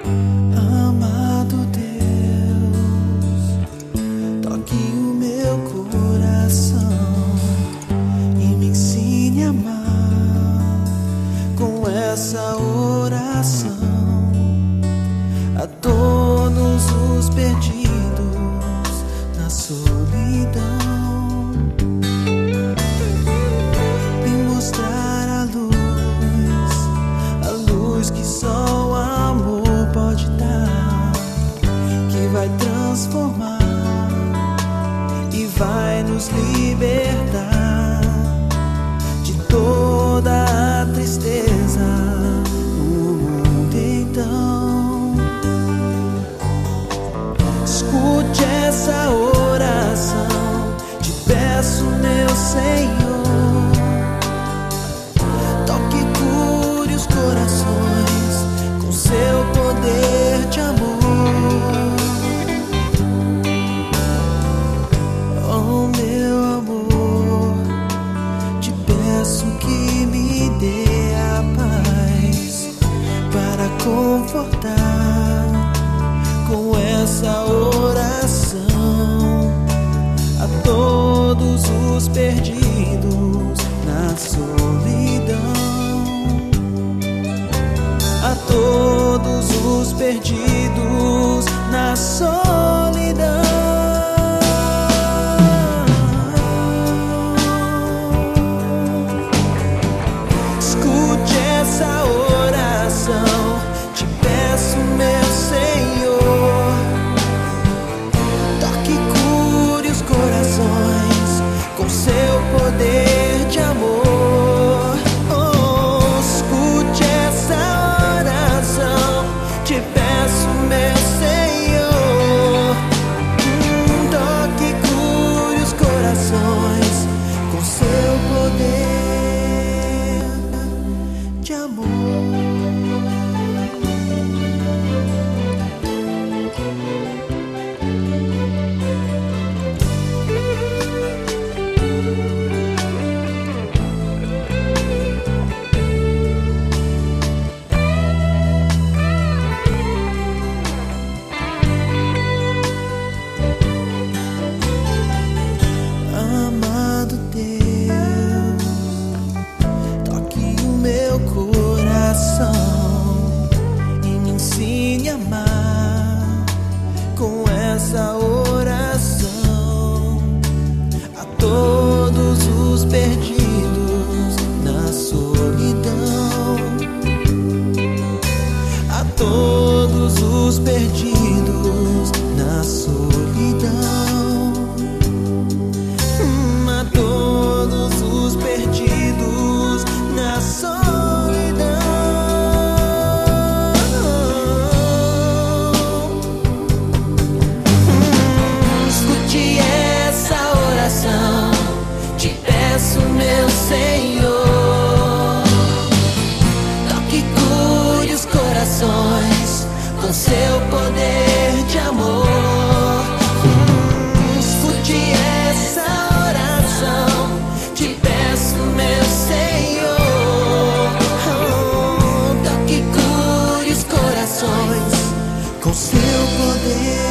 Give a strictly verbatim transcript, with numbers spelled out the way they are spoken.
Amado Deus, toque o meu coração e me ensine a amar com essa oração a todos os perdidos na solidão. Me mostrar a luz, a luz que só o amor pode dar, que vai transformar e vai nos libertar de toda a tristeza no mundo. Então, escute essa oração, te peço, meu Senhor. Toque e cure os corações com seu poder de amor. Oh, meu amor, te peço que me dê a paz para confortar com essa oração a todos os perdidos na solidão, a todos os perdidos na solidão. Escute essa oração, te peço, meu Senhor. Toque e cure os corações com seu poder de amor. Oh, escute essa oração, te peço, meu Senhor. Hum, toque e cure os corações com seu poder de amor. Amado Deus, toque o meu coração e me ensine a amar com essa oração a todos os perdidos na solidão, a todos os perdidos na solidão. A todos os perdidos na solidão. Hum, escute essa oração, te peço, meu Senhor. Toque e cure os corações com seu poder de amor. Hum, escute essa oração, te peço, meu Senhor. Oh, toque e cure os corações com seu poder